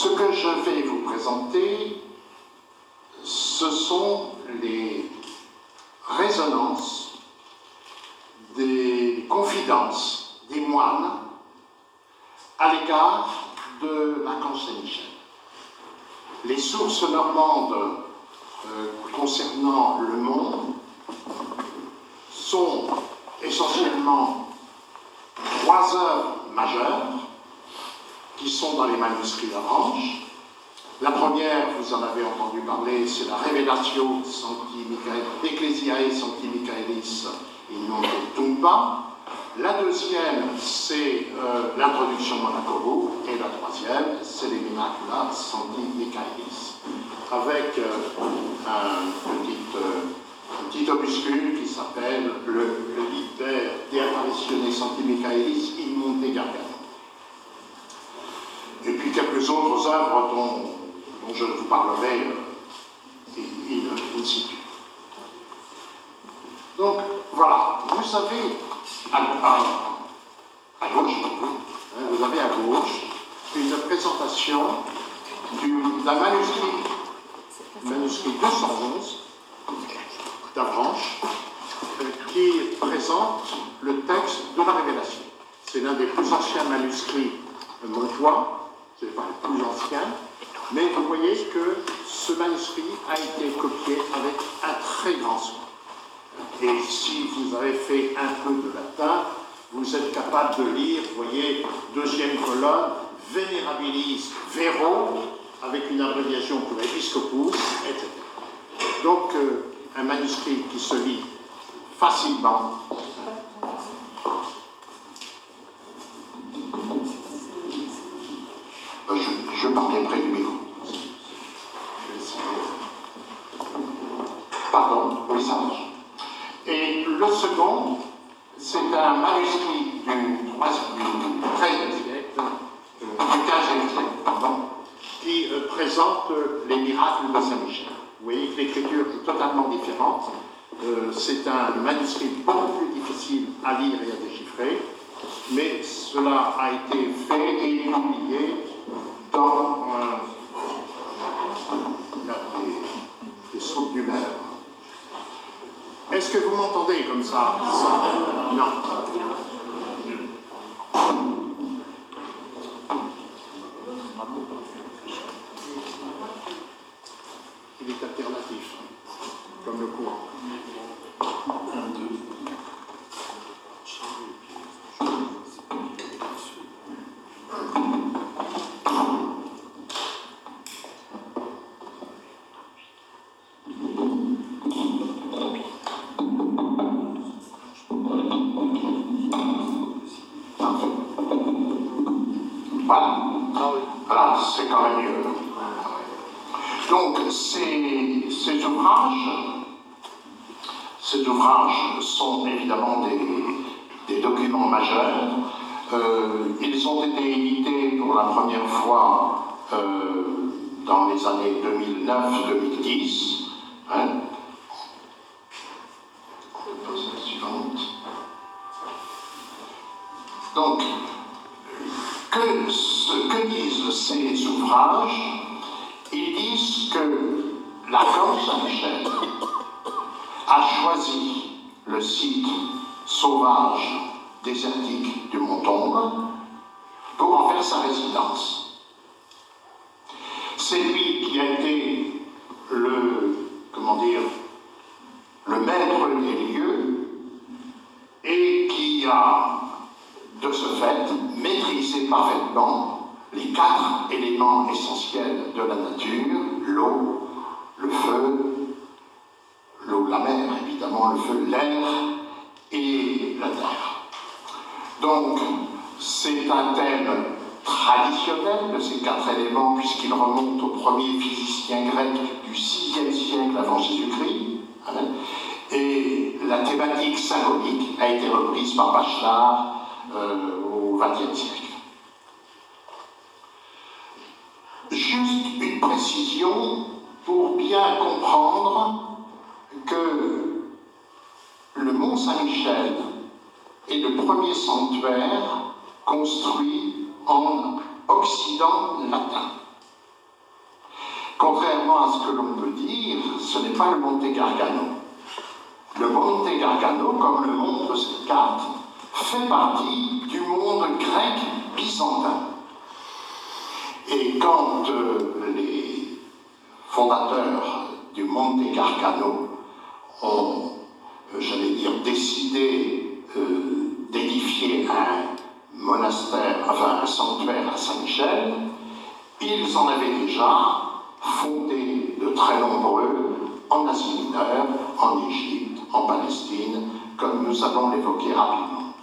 Ce que je vais vous présenter, ce sont les résonances des confidences des moines à l'égard de l'archange Saint-Michel. Les sources normandes concernant le monde sont essentiellement 3 œuvres majeures qui sont dans les manuscrits d'Avranches. La première, vous en avez entendu parler, c'est la Révélatio Ecclesiae Sancti Michaelis in Nunc et Tumba. La deuxième, c'est l'introduction Monacorum. Et la troisième, c'est les Miracula Sancti Michaelis, avec un petit opuscule qui s'appelle le Liber de Apparitione Sancti Michaelis in Monte Gargano. Et puis quelques autres œuvres dont je vous parlerai in situ. Donc voilà, vous avez à gauche, vous avez à gauche une présentation d'un manuscrit 211 d'Avranches qui présente le texte de la Révélation. C'est l'un des plus anciens manuscrits montois. Ce n'est pas le plus ancien, mais vous voyez que ce manuscrit a été copié avec un très grand soin. Et si vous avez fait un peu de latin, vous êtes capable de lire, vous voyez, deuxième colonne, Venerabilis Vero, avec une abréviation pour Episcopus, etc. Donc, un manuscrit qui se lit facilement. Je parlais près du micro. Pardon, oui, ça marche. Et le second, c'est un manuscrit du XIIIe siècle, du XVe siècle, pardon, qui présente les miracles de Saint-Michel. Vous voyez que l'écriture est totalement différente. C'est un manuscrit beaucoup plus difficile à lire et à déchiffrer, mais cela a été fait et publié dans des soupes du maire. Est-ce que vous m'entendez comme ça? Non. Il est alternatif, comme le courant. Voilà, c'est quand même mieux. Donc, ces ouvrages sont évidemment des documents majeurs. Ils ont été édités pour la première fois dans les années 2009-2010. Donc, que disent ces ouvrages? Ils disent que l'archange Saint-Michel a choisi le site sauvage, désertique du Mont Tombe pour en faire sa résidence. C'est lui qui a été le maître des lieux et qui a, de ce fait, maîtrisé parfaitement les 4 éléments essentiels de la nature, l'eau, le feu, la mer, évidemment, le feu, l'air et la terre. Donc, c'est un thème traditionnel de ces 4 éléments, puisqu'il remonte au premier physicien grec du VIe siècle avant Jésus-Christ. Et la thématique symbolique a été reprise par Bachelard au XXe siècle. Juste une précision pour bien comprendre que le Mont Saint-Michel est le premier sanctuaire construit en Occident latin. Contrairement à ce que l'on peut dire, ce n'est pas le Monte Gargano. Le Monte Gargano, comme le montre cette carte, fait partie du monde grec byzantin. Et quand les fondateurs du Monte Gargano ont, j'allais dire, décidé d'édifier un monastère, enfin un sanctuaire à Saint-Michel, ils en avaient déjà fondé de très nombreux en Asie mineure, en Égypte, en Palestine, comme nous allons l'évoquer rapidement.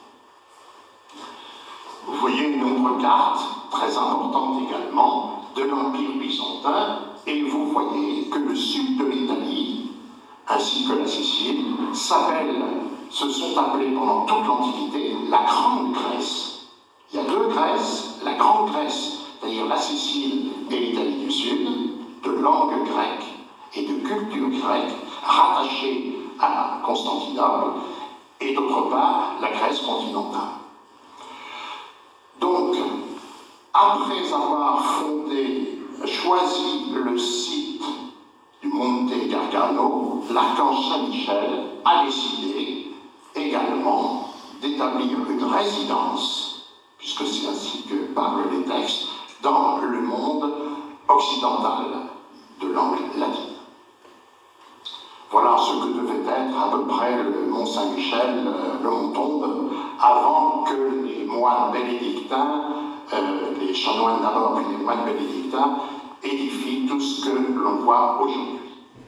Vous voyez une autre carte, très importante également, de l'Empire byzantin, et vous voyez que le sud de l'Italie, ainsi que la Sicile, se sont appelés pendant toute l'Antiquité la Grande Grèce. Il y a deux Grèces, la Grande Grèce, c'est-à-dire la Sicile et l'Italie du Sud, de langue grecque et de culture grecque, rattachée à Constantinople, et d'autre part la Grèce continentale. Donc, après avoir choisi le site du Monte Gargano, l'archange Saint-Michel a décidé également d'établir une résidence, puisque c'est ainsi que parlent les textes, dans le monde occidental de langue latine. Voilà ce que devait être à peu près le Mont Saint-Michel, le Mont Tombe, avant que les moines bénédictins, les chanoines d'abord, puis les moines bénédictins, édifient tout ce que l'on voit aujourd'hui.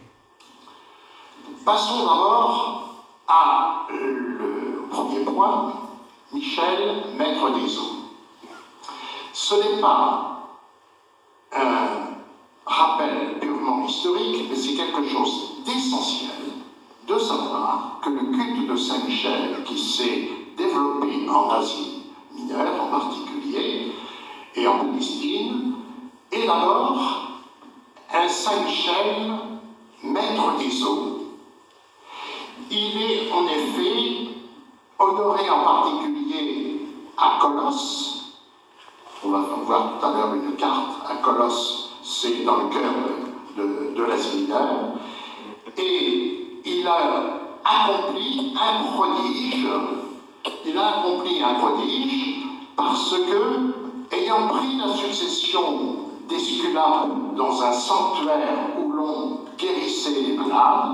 Passons d'abord à le premier point, Michel, maître des eaux. Ce n'est pas un rappel purement historique, mais c'est quelque chose d'essentiel de savoir que le culte de Saint-Michel, qui s'est développé en Asie mineure en particulier, et en Palestine, est d'abord un Saint-Michel, maître des eaux. Il est en effet honoré en particulier à Colosse. On va voir tout à l'heure une carte à Colosse, c'est dans le cœur de l'Asie mineure. Et il a accompli un prodige. Il a accompli un prodige parce que, ayant pris la succession d'Esculape dans un sanctuaire où l'on guérissait les malades,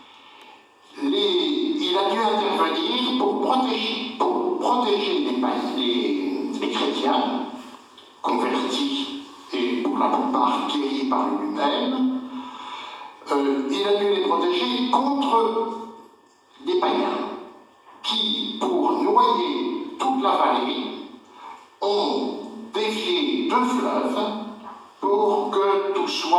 il a dû intervenir pour protéger les chrétiens convertis et pour la plupart guéris par lui-même. Il a dû les protéger contre des païens qui, pour noyer toute la vallée, ont dévié deux fleuves pour que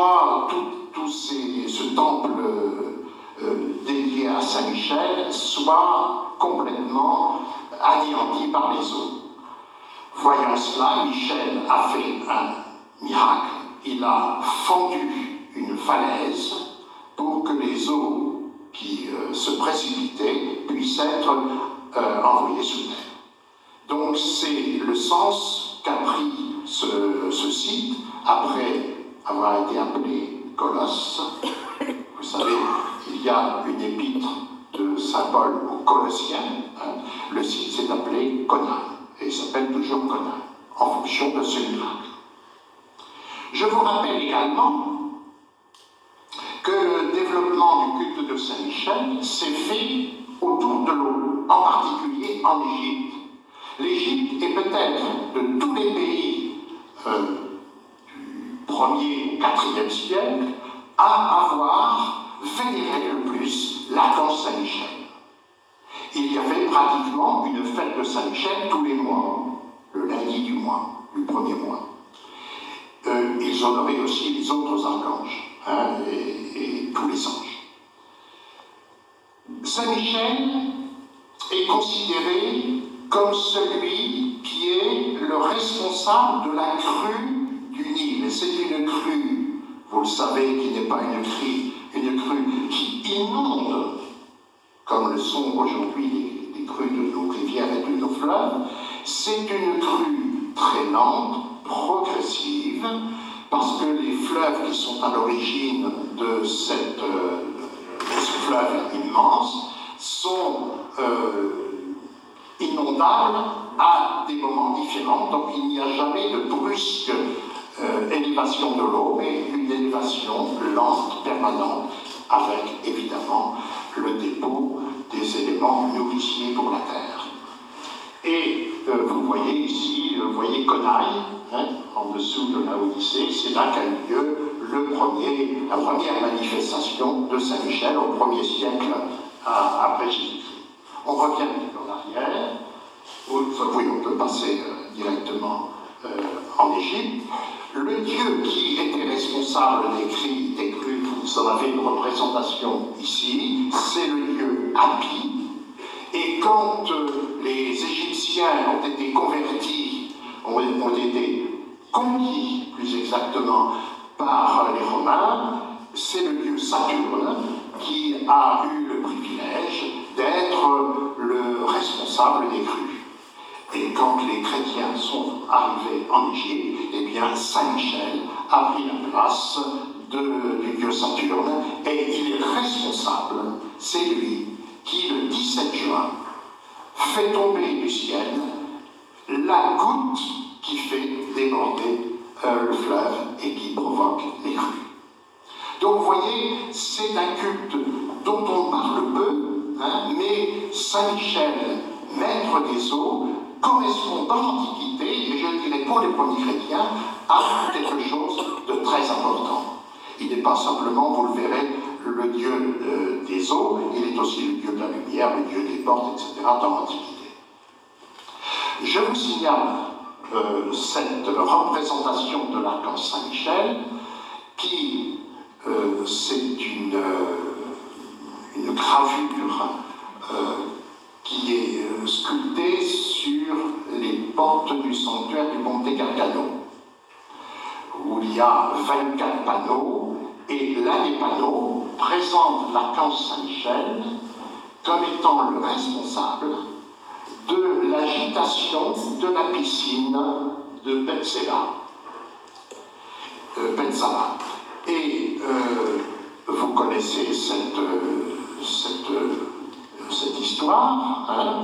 ce temple dédié à Saint-Michel soit complètement anéanti par les eaux. Voyant cela, Michel a fait un miracle. Il a fendu une falaise pour que les eaux qui se précipitaient puissent être envoyées sous terre. Donc c'est le sens qu'a pris ce site après avoir été appelé Colosse. Vous savez, il y a une épître de saint Paul aux Colossiens. Le site s'est appelé Conan, et il s'appelle toujours Conan, en fonction de ce miracle. Je vous rappelle également que le développement du culte de Saint-Michel s'est fait autour de l'eau, en particulier en Égypte. L'Égypte est peut-être de tous les pays du 1er au 4e siècle à avoir vénéré le plus l'archange Saint-Michel. Il y avait pratiquement une fête de Saint-Michel tous les mois, le lundi du mois, du premier mois. Ils honoraient aussi les autres archanges et tous les anges. Saint-Michel est considéré comme celui qui est le responsable de la crue du Nil. Et c'est une crue, vous le savez, qui n'est pas une crue qui inonde, comme le sont aujourd'hui les crues de nos rivières et de nos fleuves. C'est une crue très lente, progressive, parce que les fleuves qui sont à l'origine de ce fleuve immense sont inondables à des moments différents, donc il n'y a jamais de brusque élévation de l'eau, mais une élévation lente, permanente, avec évidemment le dépôt des éléments nourriciers pour la terre. Et vous voyez ici, vous voyez Conaille, en dessous de la Odyssée, c'est là qu'a eu lieu la première manifestation de Saint-Michel au 1er siècle après Jésus-Christ. On revient un petit peu en arrière. Oui, on peut passer directement en Égypte. Le dieu qui était responsable des crues, vous en avez une représentation ici, c'est le dieu Hapi. Et quand les Égyptiens ont été convertis, ont été conquis plus exactement par les Romains, c'est le dieu Saturne qui a eu le privilège d'être le responsable des crues. Et quand les chrétiens sont arrivés en Égypte, eh bien Saint-Michel a pris la place du dieu Saturne et il est responsable, c'est lui qui, le 17 juin, fait tomber du ciel la goutte qui fait déborder le fleuve et qui provoque les crues. Donc vous voyez, c'est un culte dont on parle peu, mais Saint-Michel, maître des eaux, correspond dans l'Antiquité, et je dirais pour les premiers chrétiens, à quelque chose de très important. Il n'est pas simplement, vous le verrez, le dieu des eaux, il est aussi le dieu de la lumière, le dieu des portes, etc. dans l'Antiquité. Je vous signale cette représentation de l'archange Saint-Michel qui, c'est une gravure qui est sculptée sur les portes du sanctuaire du Monte Gargano, où il y a 24 panneaux, et l'un des panneaux présente l'archange Saint-Michel comme étant le responsable de l'agitation de la piscine de Bethsaba. Et vous connaissez cette histoire.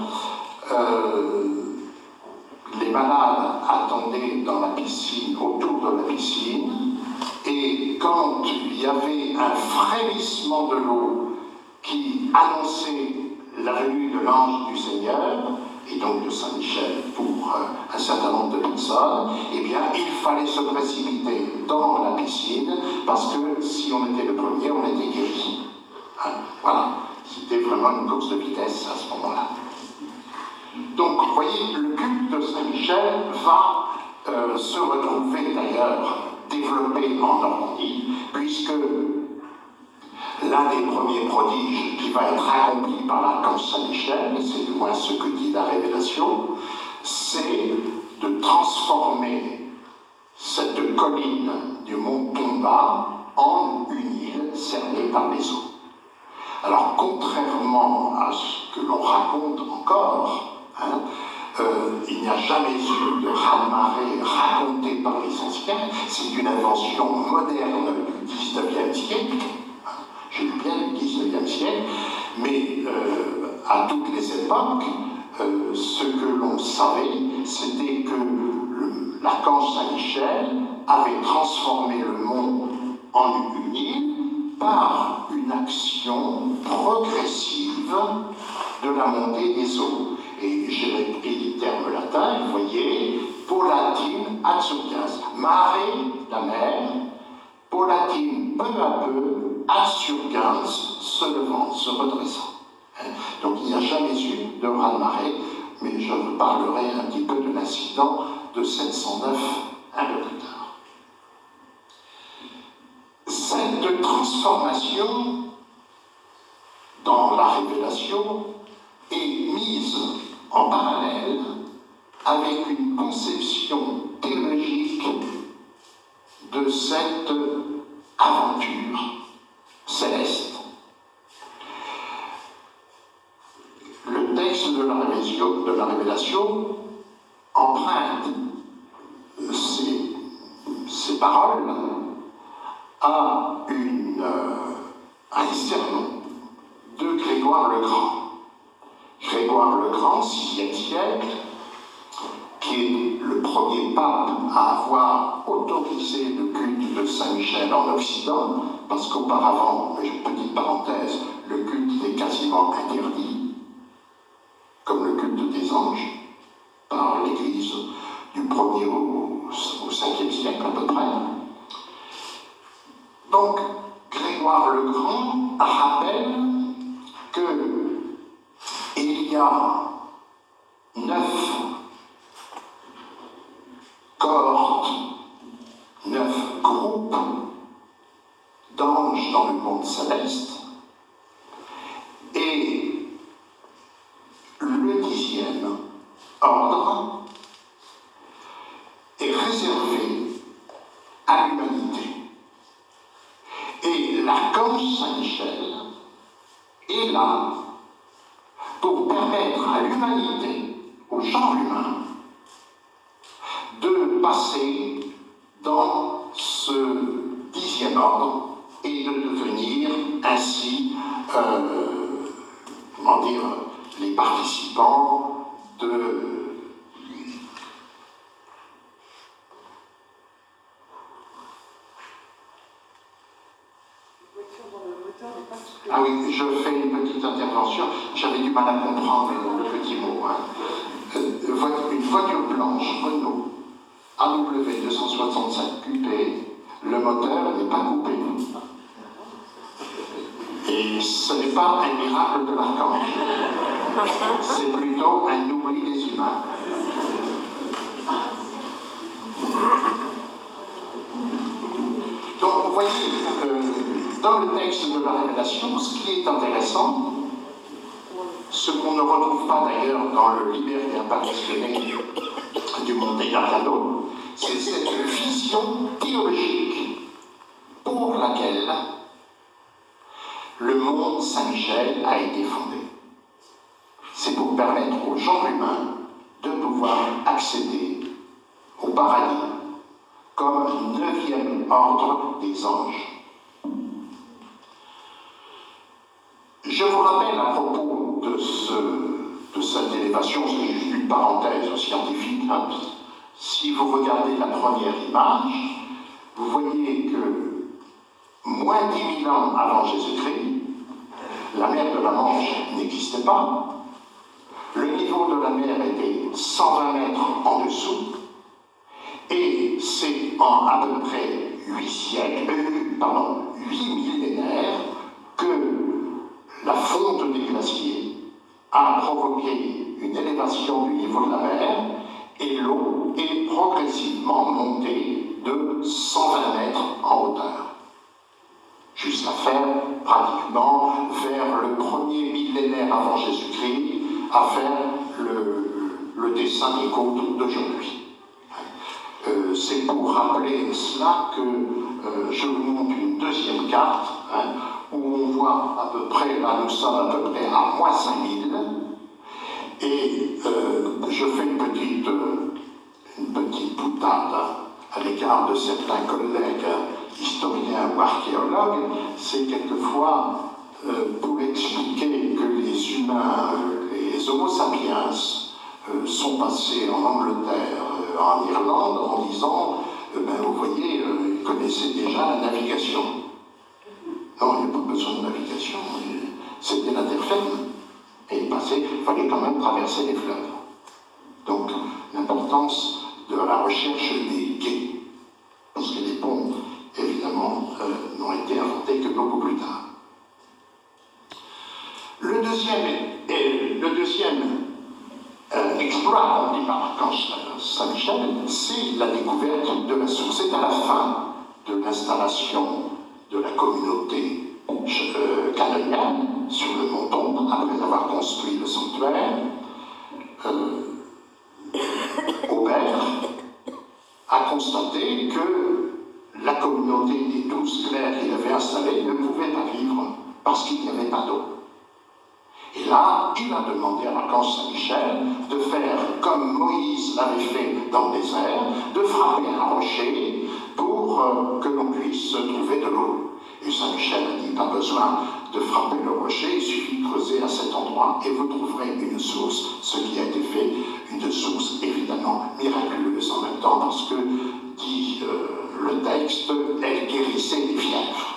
Les malades attendaient dans la piscine, autour de la piscine, et quand il y avait un frémissement de l'eau qui annonçait la venue de l'ange du Seigneur, et donc de Saint-Michel pour un certain nombre de personnes, eh bien, il fallait se précipiter dans la piscine, parce que si on était le premier, on était guéri. Voilà, c'était vraiment une course de vitesse à ce moment-là. Donc, vous voyez, le culte de Saint-Michel va se retrouver d'ailleurs développé en Normandie, puisque l'un des premiers prodiges qui va être accompli par l'archange Saint-Michel, c'est du moins ce que dit la Révélation, c'est de transformer cette colline du mont Tomba en une île cernée par les eaux. Alors, contrairement à ce que l'on raconte encore, il n'y a jamais eu de raz-de-marée raconté par les anciens, c'est une invention moderne du XIXe siècle, je dis bien du XIXe siècle, mais à toutes les époques, ce que l'on savait, c'était que l'archange Saint-Michel avait transformé le mont en une île par une action progressive de la montée des eaux. Et j'ai repris les termes latins, vous voyez, Paulatim ad surgens, mare, la mer, Paulatim peu à peu, ad surgens, se levant, se redressant. Donc il n'y a jamais eu de raz-de-marée, mais je vous parlerai un petit peu de l'incident de 709 un peu plus tard. Cette transformation dans la Révélation est mise en parallèle avec une conception théologique de cette aventure céleste. Le texte de la Révélation emprunte ces paroles à un sermon de Grégoire le Grand. Grégoire le Grand, 6e siècle, qui est le premier pape à avoir autorisé le culte de Saint-Michel en Occident, parce qu'auparavant, petite parenthèse, le culte est quasiment interdit, comme le culte des anges, par l'Église du 1er au 5e siècle à peu près. Donc, Grégoire le Grand rappelle qu'il y a 9 cohortes, 9 groupes d'anges dans le monde céleste, et le 10e ordre est réservé à l'humanité. Et l'archange Saint-Michel est là pour permettre à l'humanité, au genre humain, de passer dans ce 10e ordre et de devenir ainsi, les participants de... Ah oui, je fais une petite intervention, j'avais du mal à comprendre le petit mot. Une voiture blanche Renault AW 265 coupé, le moteur n'est pas coupé. Et ce n'est pas un miracle de l'archange, c'est plutôt un oubli des humains. Donc vous voyez, dans le texte de la Révélation, ce qui est intéressant, ce qu'on ne retrouve pas d'ailleurs dans le Liber apparitionné du Monte Gargano, c'est cette vision théologique pour laquelle le monde Saint-Michel a été fondé. C'est pour permettre au genre humain de pouvoir accéder au paradis comme 9e ordre des anges. Je vous rappelle à propos de cette élévation, c'est juste une parenthèse scientifique, si vous regardez la première image, vous voyez que moins 10 000 ans avant Jésus-Christ, la mer de la Manche n'existait pas, le niveau de la mer était 120 mètres en dessous, et c'est en à peu près 8 millénaires que la fonte des glaciers a provoqué une élévation du niveau de la mer et l'eau est progressivement montée de 120 mètres en hauteur, jusqu'à faire pratiquement vers le premier millénaire avant Jésus-Christ, à faire le dessin des côtes d'aujourd'hui. C'est pour rappeler cela que je vous montre une deuxième carte, où on voit à peu près, là nous sommes à peu près à moins 5000, et je fais une petite boutade à l'égard de certains collègues historiens ou archéologues, c'est quelquefois pour expliquer que les humains, les Homo sapiens, sont passés en Angleterre, en Irlande, en disant, vous voyez, ils connaissaient déjà la navigation. Non, il n'y a pas besoin de navigation, c'était la terre ferme. Et il fallait quand même traverser les fleuves. Donc, l'importance de la recherche des quais, parce que les ponts, évidemment, n'ont été inventés que beaucoup plus tard. Le deuxième exploit accompli par l'archange Saint-Michel, c'est la découverte de la source. C'est à la fin de l'installation de la communauté canonienne sur le mont Tombe, après avoir construit le sanctuaire. Aubert a constaté que la communauté des 12 clercs qu'il avait installés ne pouvait pas vivre parce qu'il n'y avait pas d'eau. Et là, il a demandé à l'archange Saint-Michel de faire comme Moïse l'avait fait dans le désert, de frapper un rocher pour pour que l'on puisse trouver de l'eau. Et Saint-Michel a dit, pas besoin de frapper le rocher, il suffit de creuser à cet endroit et vous trouverez une source, ce qui a été fait, une source évidemment miraculeuse en même temps, parce que, dit le texte, elle guérissait les fièvres.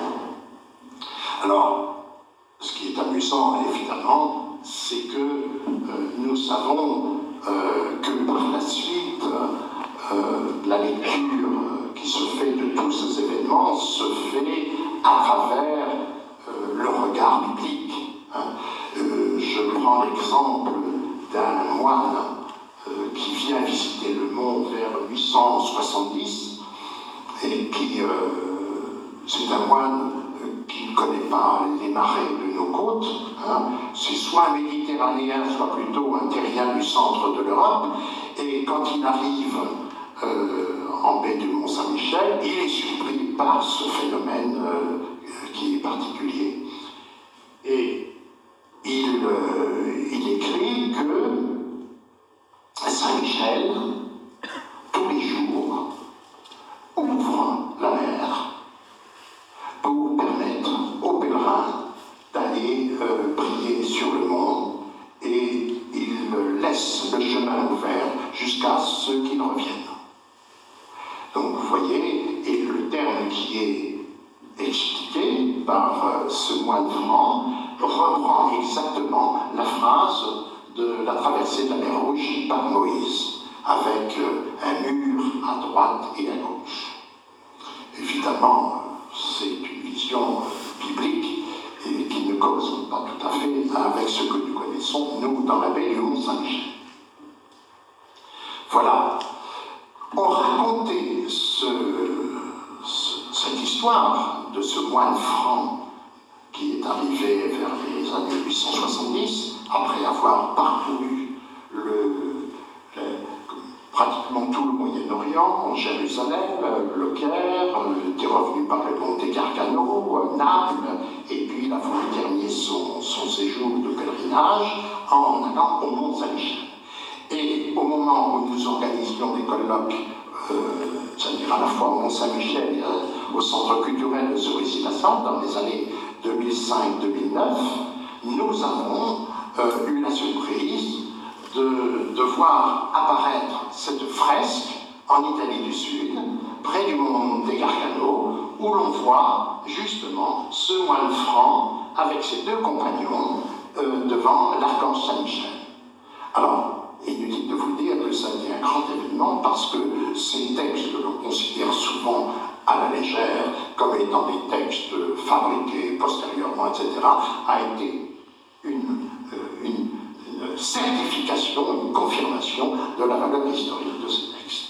Alors, ce qui est amusant, évidemment, c'est que nous savons que par la suite, la lecture qui se fait de tous ces événements se fait à travers le regard biblique. Je prends l'exemple d'un moine qui vient visiter le monde vers 870 et qui, c'est un moine qui ne connaît pas les marais de nos côtes, c'est soit un méditerranéen, soit plutôt un terrien du centre de l'Europe, et quand il arrive en baie du Mont-Saint-Michel, il est surpris par ce phénomène qui est particulier. Et il écrit que Saint-Michel, tous les jours, ouvre la mer pour permettre aux pèlerins d'aller prier sur le mont, et il laisse le chemin ouvert jusqu'à ce qu'ils reviennent. Donc vous voyez, et le terme qui est expliqué par ce moine franc reprend exactement la phrase de la traversée de la mer Rouge par Moïse, avec un mur à droite et à gauche. Évidemment, c'est une vision biblique et qui ne correspond pas tout à fait avec ce que nous connaissons, nous, dans la baie du Mont-Saint-Michel. Voilà. On racontait cette histoire de ce moine franc qui est arrivé vers les années 870, après avoir parcouru pratiquement tout le Moyen-Orient, Jérusalem, le Caire, est revenu par le Monte Gargano, Naples, et puis il a voulu terminer son séjour de pèlerinage en allant au Mont-Saint-Michel. Et au moment où nous organisions des colloques, c'est-à-dire à la fois au Mont-Saint-Michel et au Centre culturel de Cerisy-la-Salle, dans les années 2005-2009, nous avons eu la surprise de voir apparaître cette fresque en Italie du Sud, près du Monte Gargano, où l'on voit justement ce moine franc avec ses deux compagnons devant l'archange Saint-Michel. Alors, inutile de vous dire que ça a été un grand événement parce que ces textes que l'on considère souvent à la légère comme étant des textes fabriqués postérieurement, etc., a été une certification, une confirmation de la valeur historique de ces textes.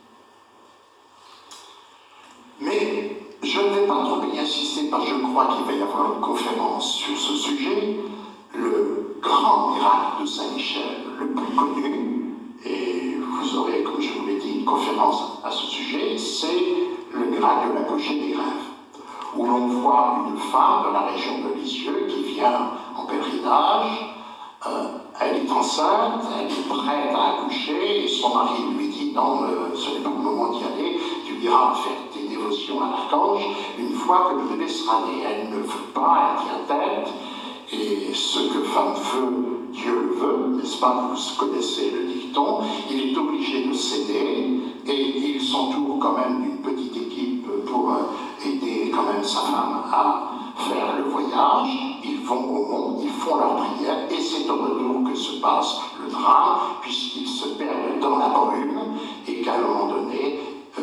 Mais je ne vais pas trop y insister parce que je crois qu'il va y avoir une conférence sur ce sujet. Le grand miracle de Saint-Michel, le plus connu, et vous aurez, comme je vous l'ai dit, une conférence à ce sujet, c'est le miracle de la couchée des Grèves, où l'on voit une femme de la région de Lisieux qui vient en pèlerinage, elle est enceinte, elle est prête à accoucher, et son mari lui dit non, ce n'est pas le moment d'y aller, tu iras faire tes dévotions à l'archange une fois que le bébé sera né. Elle ne veut pas, elle tient tête, et ce que femme veut, Dieu le veut, n'est-ce pas? Vous connaissez le dicton, il est obligé de céder, et il s'entoure quand même d'une petite équipe pour aider quand même sa femme à faire le voyage. Ils vont au mont, ils font leur prière, et c'est au retour que se passe le drame, puisqu'ils se perdent dans la brume, et qu'à un moment donné,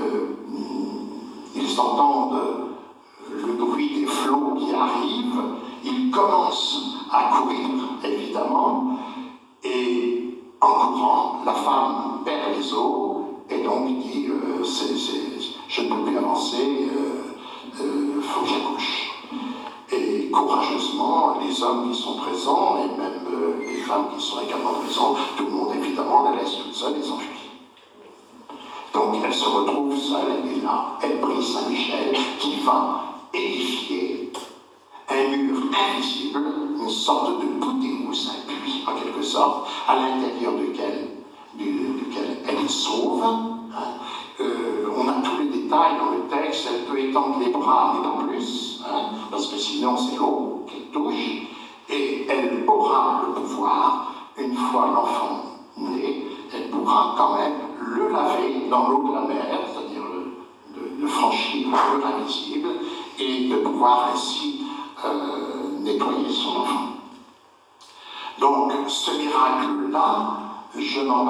ils entendent le bruit des flots qui arrivent, ils commencent à courir, évidemment, et en courant, la femme perd les os, et donc dit je ne peux plus avancer, faut que j'accouche. Et courageusement, les hommes qui sont présents, et même les femmes qui sont également présentes, tout le monde évidemment la laisse toute seule et s'enfuit. Donc elle se retrouve seule, et là, elle prie Saint-Michel qui va édifier un mur invisible, une sorte de boutérous, un puits en quelque sorte, à l'intérieur duquel elle est sauve. On a tous les détails détail dans le texte, elle peut étendre les bras, mais pas plus, hein, parce que sinon c'est l'eau qu'elle touche, et elle aura le pouvoir, une fois l'enfant né, elle pourra quand même le laver dans l'eau de la mer, c'est-à-dire de franchir le invisible, et de pouvoir ainsi nettoyer son enfant. Donc, ce miracle-là, je n'en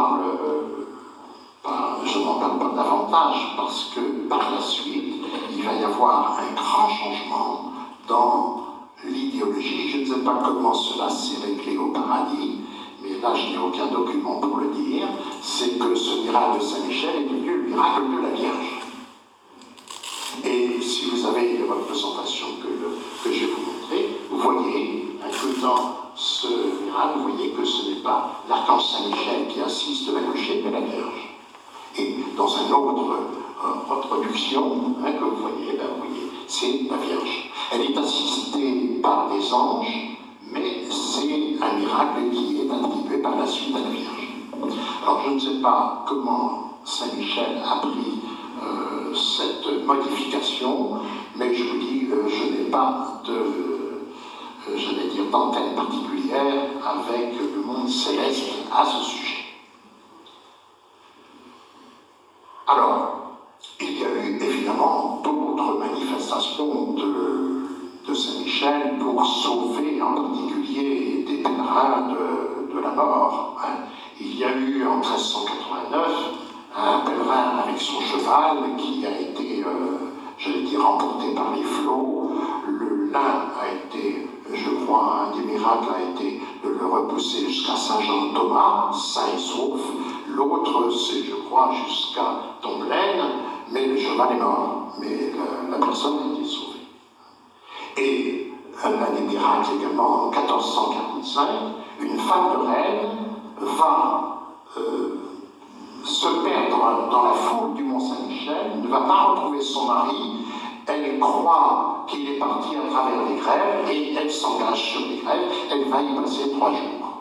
parle pas davantage parce que par la suite, il va y avoir un grand changement dans l'idéologie. Je ne sais pas comment cela s'est réglé au paradis, mais là je n'ai aucun document pour le dire. C'est que ce miracle de Saint-Michel est devenu le miracle de la Vierge. Et si vous avez les représentations que je vais vous montrer, vous voyez que dans ce miracle, vous voyez que ce n'est pas l'archange Saint-Michel qui assiste de la clochette, mais la Vierge. Et dans une autre reproduction que vous voyez, c'est la Vierge. Elle est assistée par des anges, mais c'est un miracle qui est attribué par la suite à la Vierge. Alors je ne sais pas comment Saint-Michel a pris cette modification, mais je vous dis, je n'ai pas d'antenne particulière avec le monde céleste à ce sujet. Alors, il y a eu évidemment d'autres manifestations de Saint-Michel pour sauver en particulier des pèlerins de la mort. Il y a eu en 1389 un pèlerin avec son cheval qui a été, emporté par les flots. L'un a été, je crois, un des miracles a été de le repousser jusqu'à Saint-Jean-de-Thomas, sain et sauf. L'autre, c'est, je crois, jusqu'à Tomblaine, mais le cheval est mort, mais la personne a été sauvée. Et un des miracles également, en 1445, une femme de reine va se perdre dans la foule du Mont-Saint-Michel, ne va pas retrouver son mari, elle croit qu'il est parti à travers les grèves et elle s'engage sur les grèves, elle va y passer 3 jours.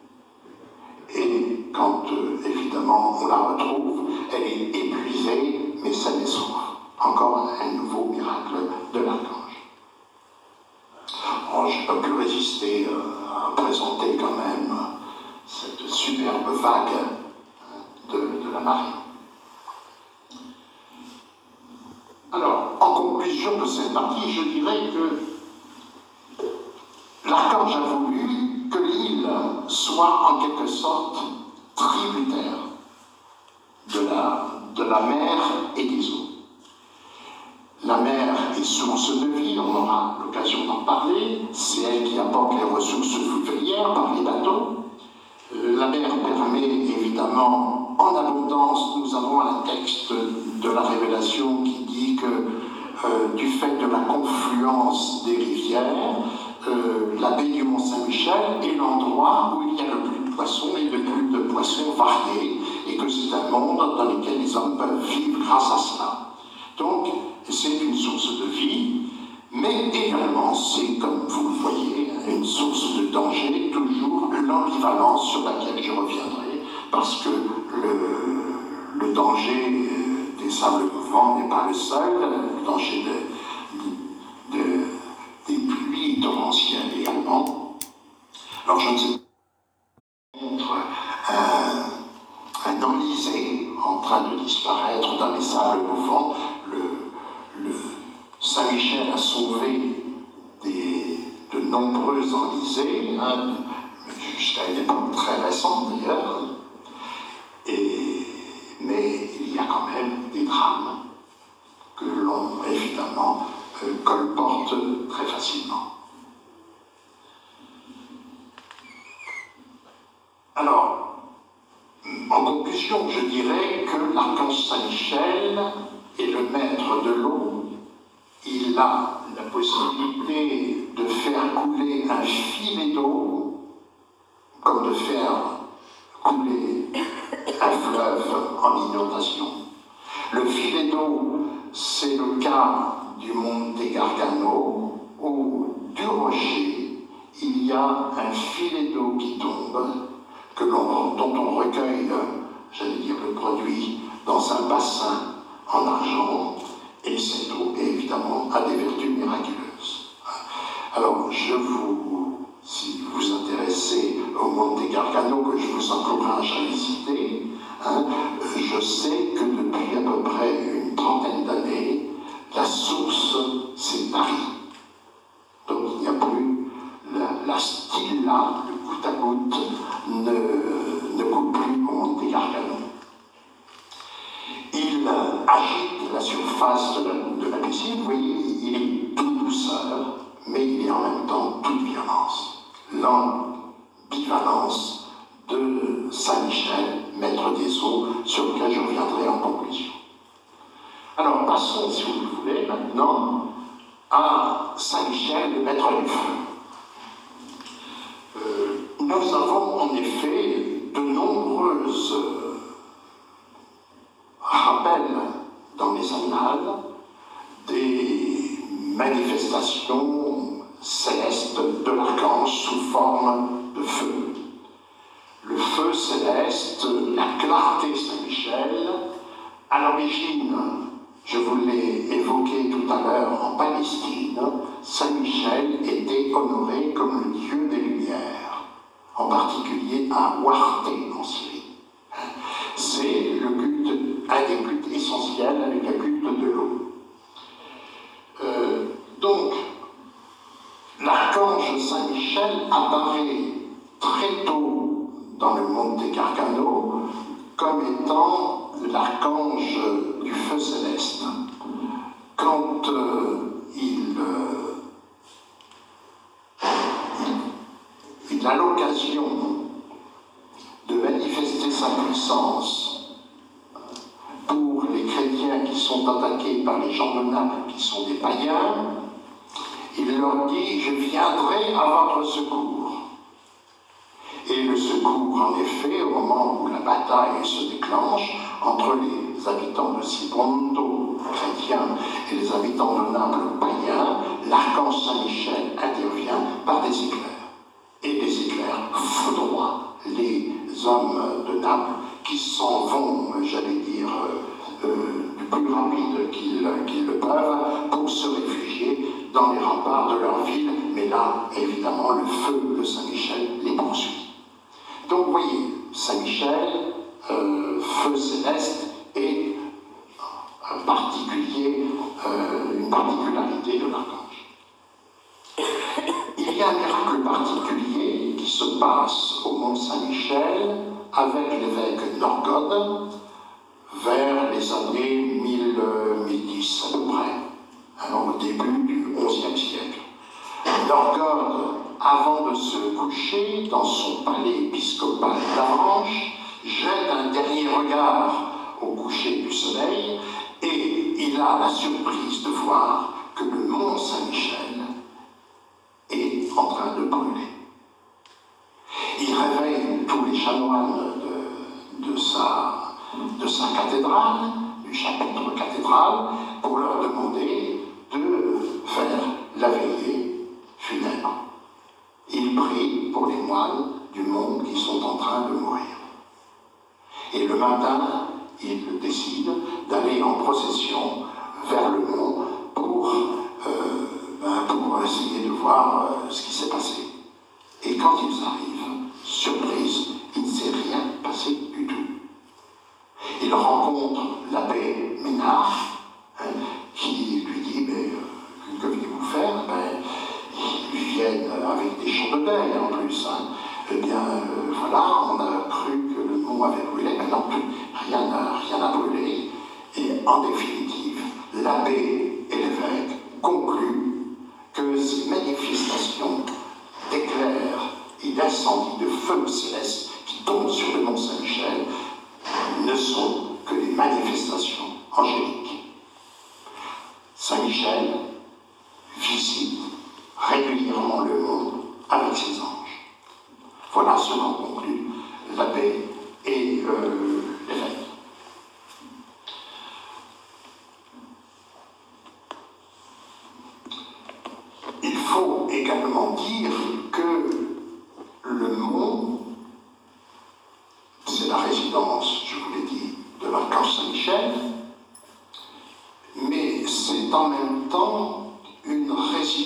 Et quand évidemment on la retrouve, elle est épuisée, mais ça n'est sauf. Encore un nouveau miracle de l'archange. Je n'ai pas pu résister à présenter quand même cette superbe vague de la marée. Alors, en conclusion de cette partie, je dirais que l'archange a voulu que l'île soit en quelque sorte tributaire de la mer et des eaux. La mer est source de vie, on aura l'occasion d'en parler, c'est elle qui apporte les ressources vivrières par les bateaux. La mer permet évidemment en abondance, nous avons un texte de la Révélation qui dit que du fait de la confluence des rivières, la baie du Mont-Saint-Michel est l'endroit où il y a le plus de poissons et le plus de poissons variés, et que c'est un monde dans lequel les hommes peuvent vivre grâce à cela. Donc, c'est une source de vie, mais également, c'est, comme vous le voyez, une source de danger, toujours l'ambivalence sur laquelle je reviendrai, parce que le danger des sables mouvants n'est pas le seul, le danger des pluies torrentielles également. Alors, je ne sais pas, montre un enlisé en train de disparaître dans les sables mouvants. Le Saint-Michel a sauvé de nombreux enlisés, jusqu'à une époque très récente d'ailleurs, mais il y a quand même des drames que l'on évidemment colporte très facilement. Alors, en conclusion, je dirais que l'archange Saint-Michel est le maître de l'eau. Il a la possibilité de faire couler un filet d'eau, comme de faire couler un fleuve en inondation. Le filet d'eau, c'est le cas du Monte Gargano, où du rocher, il y a un filet d'eau qui tombe, dont on recueille, le produit dans un bassin en argent, Et cette eau, évidemment, a des vertus miraculeuses. Alors, si vous vous intéressez au Monte Gargano, que je vous encourage à visiter, je sais que depuis à peu près une trentaine d'années, la source s'est tarie. Donc il n'y a plus la stilla, le goutte à goutte, ne coule plus au Monte Gargano. Il agite la surface de la piscine, vous voyez, il est tout douceur, mais il est en même temps toute violence. L'ambivalence de Saint-Michel, maître des eaux, sur lequel je reviendrai en conclusion. Alors passons, si vous le voulez, maintenant à Saint-Michel, le maître du feu. Nous avons en effet de nombreuses rappels dans les annales des manifestations célestes de l'archange sous forme de feu. Le feu céleste, la clarté Saint-Michel, à l'origine, je vous l'ai évoqué tout à l'heure en Palestine, Saint-Michel était honoré comme le dieu des lumières, en particulier à Ouarté en Syrie. C'est le culte, un des cultes essentiels avec le culte de l'eau. Donc, l'archange Saint-Michel apparaît très tôt dans le Monte Gargano comme étant l'archange du feu céleste. Quand il a l'occasion de manifester sa puissance pour les chrétiens qui sont attaqués par les gens de Naples, qui sont des païens, il leur dit « Je viendrai à votre secours ». Et le secours, en effet, au moment où la bataille se déclenche entre les habitants de Siponto, chrétiens, et les habitants de Naples, païens, l'archange Saint-Michel intervient par des éclairs. Et les éclairs foudroient les hommes de Naples qui s'en vont, j'allais dire, du plus rapide qu'ils le peuvent pour se réfugier dans les remparts de leur ville. Mais là, évidemment, le feu de Saint-Michel les poursuit. Donc, vous voyez, Saint-Michel, feu céleste, est une particularité de l'archange. Il y a un miracle particulier qui se passe au Mont Saint-Michel avec l'évêque Norgode vers les années 1010 à peu près, au début du XIe siècle. Norgode, avant de se coucher dans son palais épiscopal d'Avranches, jette un dernier regard au coucher du soleil et il a la surprise de voir que le Mont Saint-Michel est en train de brûler. Il réveille tous les chanoines de sa cathédrale, du chapitre cathédral, pour leur demander de faire la veillée funèbre. Il prie pour les moines du monde qui sont en train de mourir. Et le matin, il décide d'aller en procession vers le mont pour essayer de voir ce qui s'est passé. Et quand ils arrivent, surprise, il ne s'est rien passé du tout. Il rencontre l'abbé Ménard, qui lui dit « Mais que venez-vous faire ?» Ils viennent avec des chants de deuil en plus. Eh bien, voilà, on a cru que le mont avait brûlé, mais non, rien n'a brûlé. Et en définitive, l'abbé et l'évêque concluent que ces manifestations d'éclairs et d'incendies de feu céleste qui tombent sur le Mont Saint-Michel ne sont que des manifestations angéliques. Saint-Michel visite régulièrement le monde avec ses anges. Voilà ce qu'en conclut l'abbé et l'évêque. Il faut également dire que le mont, c'est la résidence, je vous l'ai dit, de l'archange Saint-Michel, mais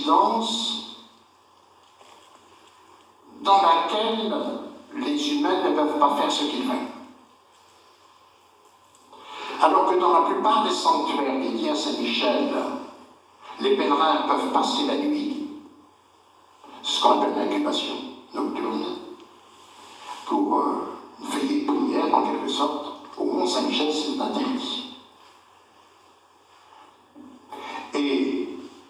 résidence dans laquelle les humains ne peuvent pas faire ce qu'ils veulent. Alors que dans la plupart des sanctuaires dédiés à Saint-Michel, les pèlerins peuvent passer la nuit, ce qu'on appelle l'incubation nocturne, pour une veillée de prière en quelque sorte. Au Mont Saint-Michel, c'est interdit. Et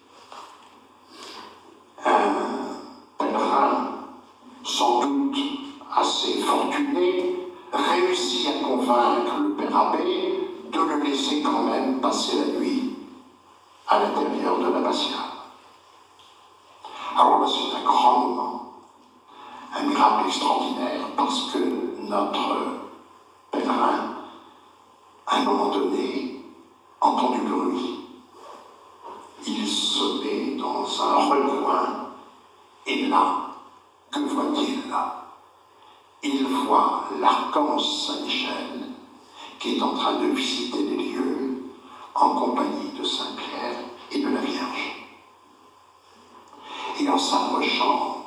un pèlerin, sans doute assez fortuné, réussit à convaincre le père abbé de le laisser quand même passer la nuit à l'intérieur de l'abbatiale. Alors là, c'est un grand moment, un miracle extraordinaire, parce que notre pèlerin, à un moment donné, entend du bruit. Il se met dans un recoin, et là, que voit-il là? Il voit l'archange Saint-Michel qui est en train de visiter les lieux en compagnie de Saint-Pierre et de la Vierge. Et en s'approchant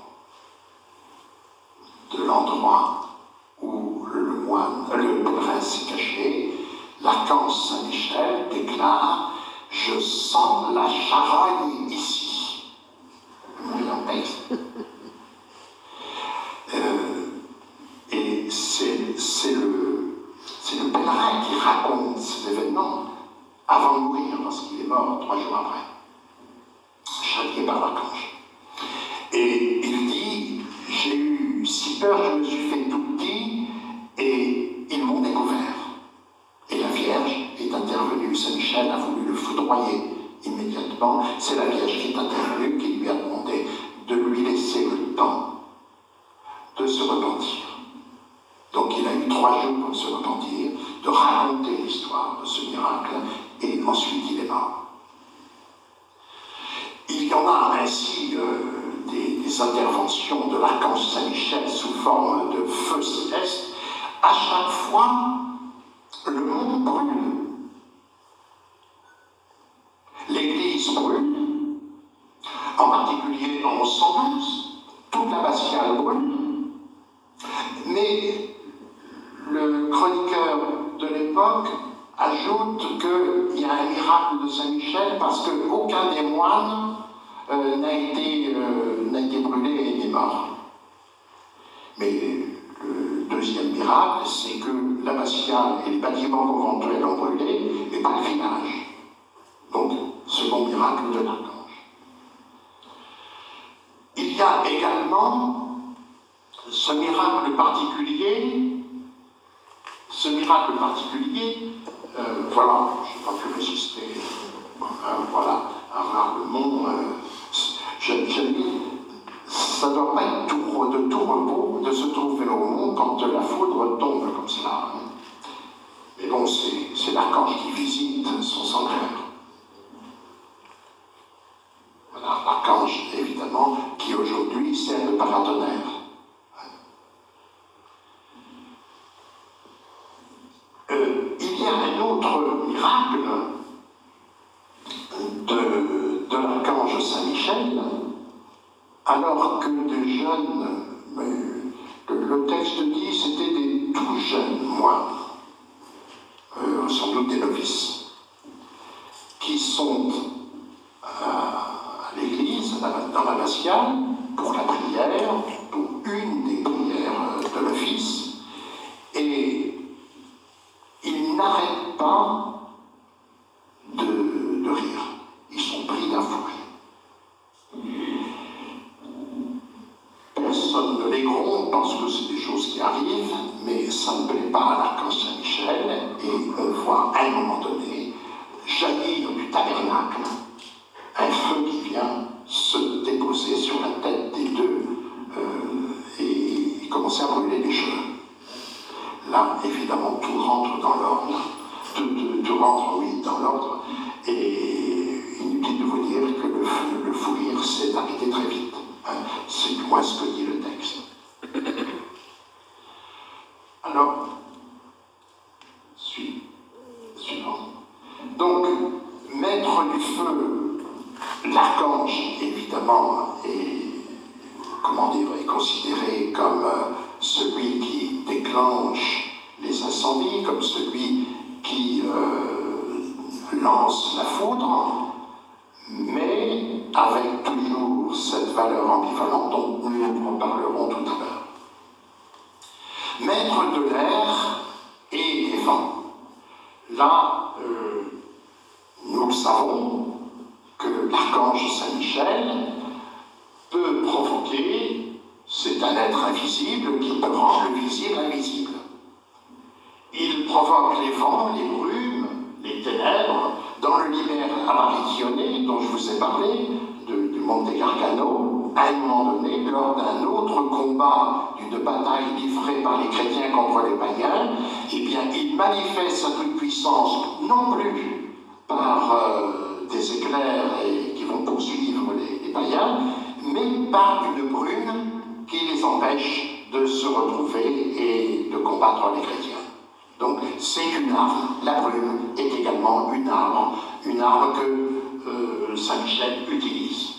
de l'endroit où le pèlerin s'est caché, l'archange Saint-Michel déclare « Je sens la charogne ici ». Vous voyez en texte. Et c'est le pèlerin qui raconte cet événement avant de mourir, parce qu'il est mort 3 jours après, châtié par l'archange. Et il dit, j'ai eu si peur, je me suis fait tout petit, et ils m'ont découvert. Et la Vierge est intervenue, Saint-Michel a voulu le foudroyer immédiatement, c'est la Vierge qui est intervenue, qui lui a demandé de lui laisser le temps de se repentir. Donc il a eu 3 jours pour se repentir, de raconter l'histoire de ce miracle, et ensuite il est mort. Il y en a ainsi des interventions de l'archange Saint-Michel sous forme de feu céleste. À chaque fois, le monde brûle. L'Église brûle, en particulier en 1112, toute l'abbatiale brûle, mais le chroniqueur de l'époque ajoute qu'il y a un miracle de Saint-Michel parce qu'aucun des moines n'a été brûlé et n'est mort. Mais le deuxième miracle, c'est que l'abbatiale et les bâtiments conventuels ont brûlé, mais pas le village. Donc, second miracle de l'archange. Il y a également ce miracle particulier, voilà, je n'ai pas pu résister, voilà, à voir le mont, ça ne doit pas être de tout repos de se trouver au mont quand la foudre tombe comme cela. Mais bon, c'est l'archange qui visite son sanctuaire. Voilà, l'archange, évidemment, qui aujourd'hui sert de paratonnerre. Il y a un autre miracle de l'archange Saint-Michel, alors que des jeunes, le texte dit c'était des tout jeunes moines, sans doute des novices, qui sont à l'église, dans l'abbatiale, pour la prière, pour une des prières de l'office, et ils n'arrêtent pas de rire. Ils sont pris d'un fou rire. Personne ne les gronde parce que c'est des choses qui arrivent, mais ça ne plaît pas à l'archange Saint-Michel, et on voit à un moment donné jaillir du tabernacle un feu qui vient se déposer sur la tête des deux et commencer à brûler les cheveux. Là, évidemment, tout rentre dans l'ordre, tout rentre, oui, dans l'ordre, et inutile de vous dire que le fou rire s'est arrêté très vite. C'est moins ce que dit le texte. Alors, suivant. Donc, maître du feu, l'archange, évidemment, évidemment, est considéré comme celui qui déclenche les incendies, comme celui qui lance la foudre, mais avec toujours cette valeur ambivalente dont nous en parlerons tout à l'heure. Maître de l'air et des vents. Là, nous le savons, que l'archange Saint-Michel peut provoquer, c'est un être invisible qui peut rendre le visible invisible. Il provoque les vents, les brumes, les ténèbres, dans l'univers amaritionné dont je vous ai parlé, du Monte Gargano, à un moment donné, lors d'un autre combat, d'une bataille livrée par les chrétiens contre les païens, eh bien, il manifeste sa toute-puissance, non plus par des éclairs qui vont poursuivre les païens, mais par une brume qui les empêche de se retrouver et de combattre les chrétiens. Donc, c'est une arme. La brume est également une arme que Saint-Michel utilise.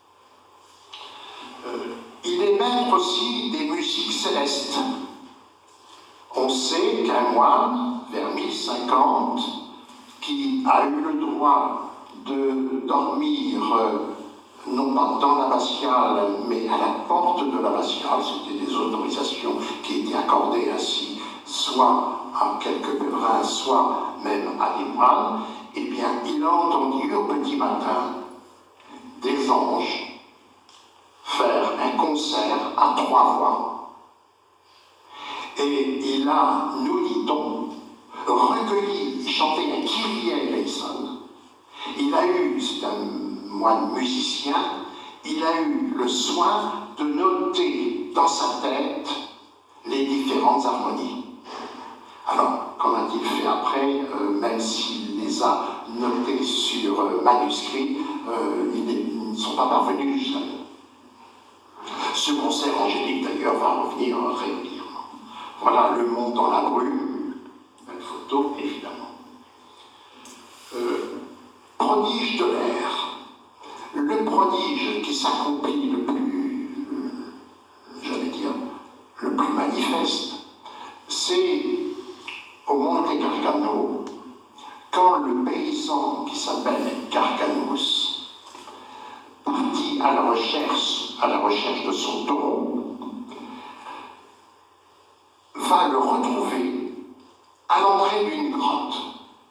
Il est maître aussi des musiques célestes. On sait qu'un moine, vers 1050, qui a eu le droit de dormir, non pas dans l'abbatiale, mais à la porte de l'abbatiale, c'était des autorisations qui étaient accordées ainsi, soit à quelques pèlerins, soit même à des moines, eh bien, il a entendu au petit matin des anges faire un concert à 3 voix. Et il a, nous dit-on, recueilli, chanté un Kyrie eleison. Il a eu, c'est un moine musicien, il a eu le soin de noter dans sa tête les différentes harmonies. Alors, qu'en a-t-il fait après, même s'il les a notés sur manuscrit, ils ne sont pas parvenus jusqu'à nous. Ce concert angélique, d'ailleurs, va revenir régulièrement. Voilà le monde dans la brume, belle photo, évidemment. Prodige de l'air. Le prodige qui s'accomplit le plus, j'allais dire, le plus manifeste, c'est au Monte Gargano, quand le paysan qui s'appelle Garganus partit à la recherche de son taureau, va le retrouver à l'entrée d'une grotte.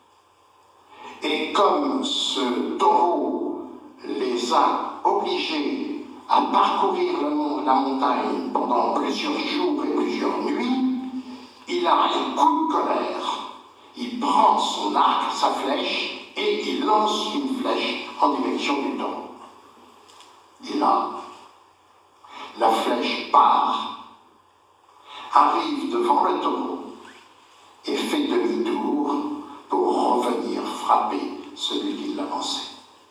Et comme ce taureau les a obligés à parcourir la montagne pendant plusieurs jours et plusieurs nuits, il a un coup de colère. Il prend son arc, sa flèche, et il lance une flèche en direction du taureau. Et là, la flèche part, arrive devant le taureau et fait demi-tour pour revenir frapper celui qui l'a lancé.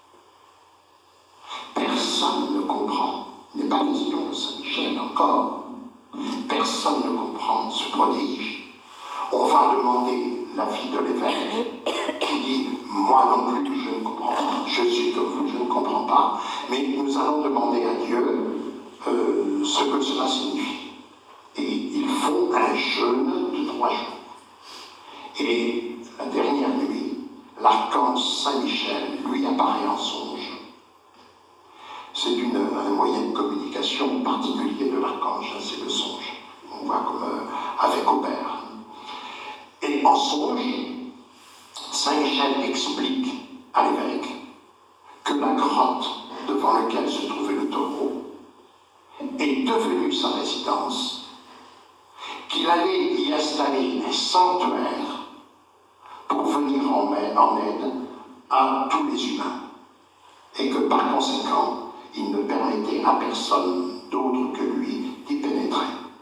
Personne ne comprend, n'est pas question de Saint-Michel encore, personne ne comprend ce prodige. On va demander l'avis de l'évêque qui dit « Moi non plus, je ne comprends pas, je suis comme vous, je ne comprends pas, mais nous allons demander à Dieu ce que cela signifie. » Et ils font un jeûne de 3 jours. Et la dernière nuit, l'archange Saint-Michel lui apparaît en songe. C'est un moyen de communication particulier de l'archange, c'est le songe. On voit comme avec Aubert. Et en songe, Saint-Michel explique à l'évêque que la grotte devant laquelle se trouvait le taureau est devenue sa résidence, qu'il allait y installer un sanctuaire pour venir en aide à tous les humains, et que par conséquent, il ne permettait à personne d'autre que lui d'y pénétrer.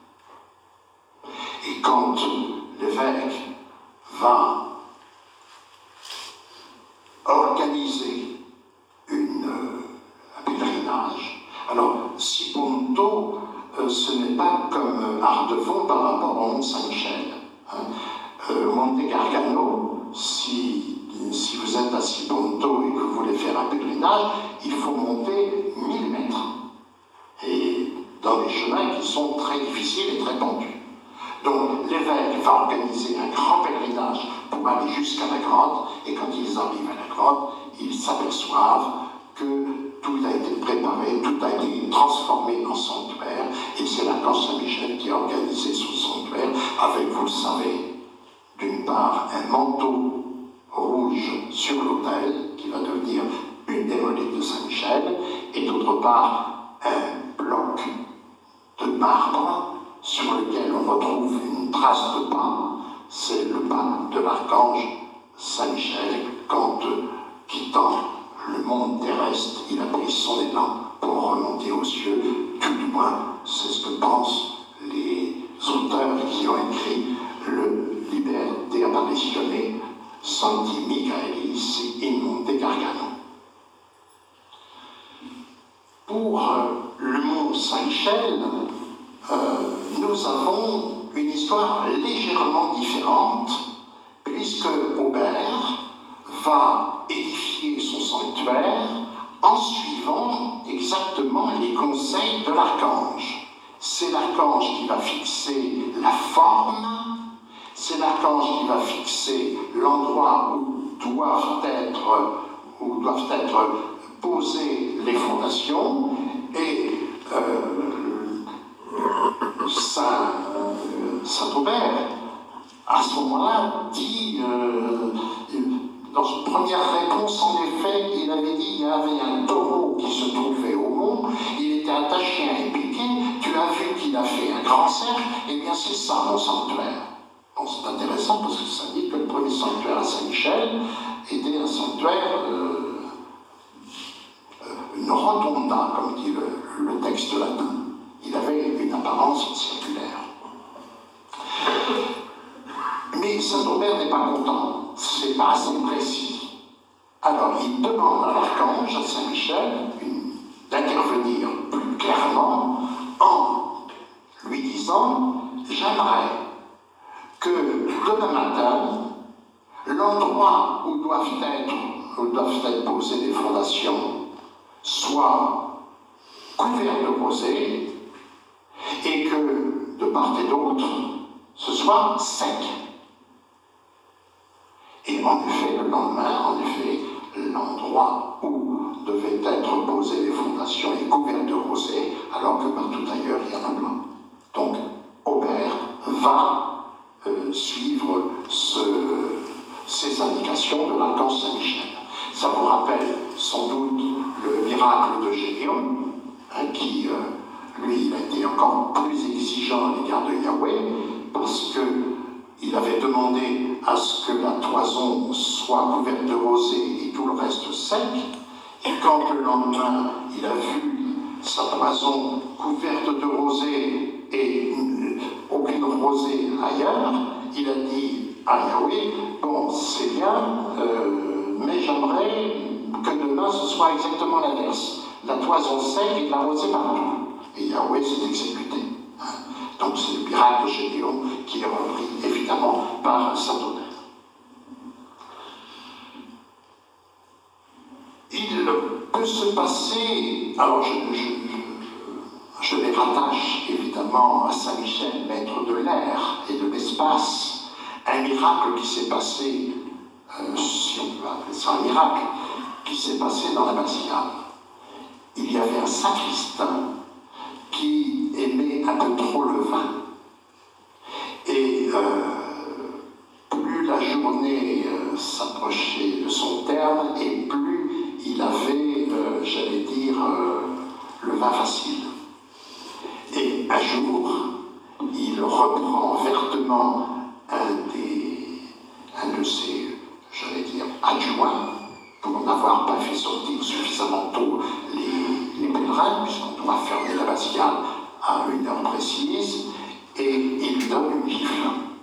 Et quand l'évêque va organiser un pèlerinage, alors Siponto, ce n'est pas comme Ardevon par rapport au Mont Saint-Michel. Monte Gargano, si vous êtes à Siponto et que vous voulez faire un pèlerinage, il faut monter 1000 mètres. sont très difficiles et très tendues. Donc l'évêque va organiser un grand pèlerinage pour aller jusqu'à la grotte, et quand ils arrivent à la grotte, ils s'aperçoivent que tout a été préparé, tout a été transformé en sanctuaire, et c'est l'archange Saint-Michel qui a organisé ce sanctuaire avec, vous le savez, d'une part un manteau rouge sur l'autel, qui va devenir une des reliques de Saint-Michel, et d'autre part un bloc de marbre sur lequel on retrouve une trace de pas, c'est le pas de l'archange Saint-Michel quand, quittant le monde terrestre, il a pris son élan pour remonter aux cieux. Tout du moins, c'est ce que pensent les auteurs qui ont écrit le Liber de Apparitione Sancti Michaelis in Monte Gargano. Pour le mont Saint-Michel, nous avons une histoire légèrement différente, puisque Aubert va édifier son sanctuaire en suivant exactement les conseils de l'archange. C'est l'archange qui va fixer la forme, c'est l'archange qui va fixer l'endroit où doivent être posées les fondations, et Saint-Aubert, à ce moment-là, dit, dans une première réponse, en effet, il avait dit qu'il y avait un taureau qui se trouvait au mont, il était attaché à un piquet, tu as vu qu'il a fait un grand cercle, et bien c'est ça mon sanctuaire. Bon, c'est intéressant parce que ça dit que le premier sanctuaire à Saint-Michel était un sanctuaire, une rotonda, comme dit le texte latin. Il avait une apparence circulaire. Mais Saint-Aubert n'est pas content, c'est pas assez précis. Alors il demande à l'archange, à Saint-Michel, d'intervenir plus clairement en lui disant « J'aimerais que demain matin, l'endroit où doivent être posées les fondations soit couvert de rosée, et que de part et d'autre, ce soit sec. » Et en effet, le lendemain, l'endroit où devaient être posées les fondations est couvert de rosée, alors que partout ailleurs, il y en a plein. Donc, Aubert va suivre ces indications de l'archange Saint-Michel. Ça vous rappelle sans doute le miracle de Gédéon, qui, lui, il a été encore plus exigeant à l'égard de Yahweh, parce qu'il avait demandé à ce que la toison soit couverte de rosée et tout le reste sec, et quand le lendemain, il a vu sa toison couverte de rosée et aucune rosée ailleurs, il a dit à Yahweh, bon, c'est bien, mais j'aimerais que demain ce soit exactement l'inverse. La toison sec et la rosée partout. Et Yahweh s'est exécuté. Donc c'est le miracle de Gédéon qui est repris évidemment par Saint-Aubert. Il peut se passer, alors je les rattache évidemment à Saint-Michel, maître de l'air et de l'espace, un miracle qui s'est passé, si on peut appeler ça un miracle, qui s'est passé dans l'abbatiale. Il y avait un sacristain qui aimait un peu trop le vin. Et plus la journée s'approchait de son terme, et plus il avait, j'allais dire, le vin facile. Et un jour, il reprend vertement un de ses, j'allais dire, adjoints, pour n'avoir pas fait sortir suffisamment tôt les pèlerins, puisqu'on doit fermer l'abbatiale à une heure précise, et il lui donne une gifle.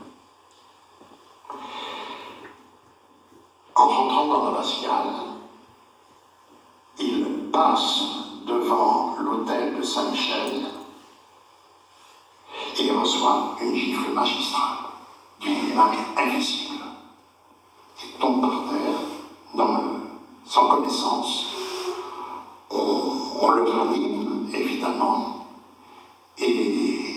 En rentrant dans l'abbatiale, il passe devant l'autel de Saint-Michel et il reçoit une gifle magistrale d'une main invisible. Il tombe par terre, sans connaissance. On le ranime, évidemment, et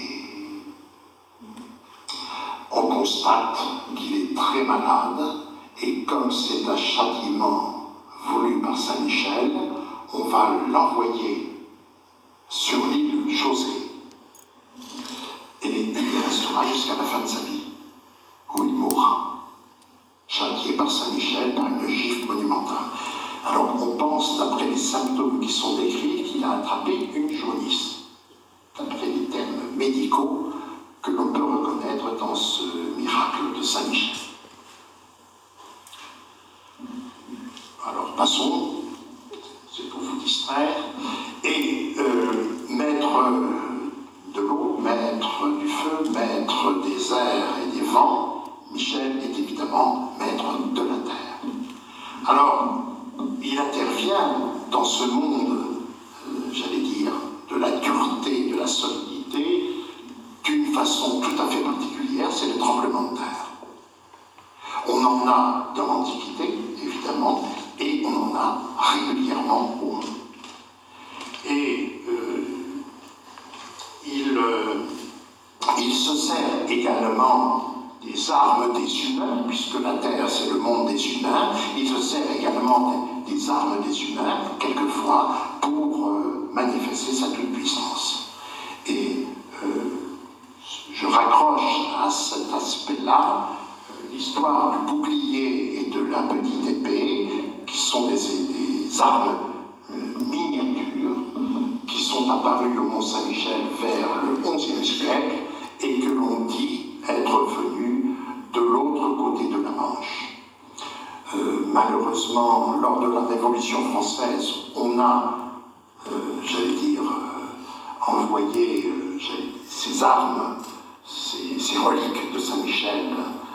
constate qu'il est très malade, et comme c'est un châtiment voulu par Saint-Michel, on va l'envoyer sur l'île José. Et il y restera jusqu'à la fin de sa vie, où il mourra, châtié par Saint-Michel par une gifle monumentale. Alors on pense, d'après les symptômes qui sont décrits, qu'il a attrapé une jaunisse, d'après les termes médicaux que l'on peut reconnaître dans ce miracle de Saint-Michel. Alors passons, c'est pour vous distraire, et maître de l'eau, maître du feu, maître des airs et des vents, Michel est évidemment maître de la terre. Alors, il intervient dans ce monde, j'allais dire, de la dureté, de la solidité, d'une façon tout à fait particulière, c'est le tremblement de terre. On en a dans l'Antiquité, évidemment, et on en a régulièrement au monde. Et il se sert également des armes des humains, puisque la terre c'est le monde des humains, il se sert également des armes des humains, quelquefois, pour manifester sa toute-puissance. Et je raccroche à cet aspect-là l'histoire du bouclier et de la petite épée, qui sont des armes miniatures, qui sont apparues au Mont-Saint-Michel vers le XIe siècle, et que l'on dit être venues de l'autre côté de la Manche. Malheureusement, lors de la Révolution française, on a, envoyé ces armes, ces reliques de Saint-Michel,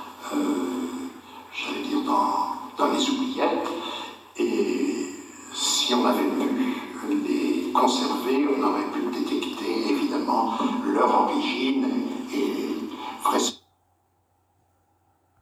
dans les oubliettes, et si on avait pu les conserver, on aurait pu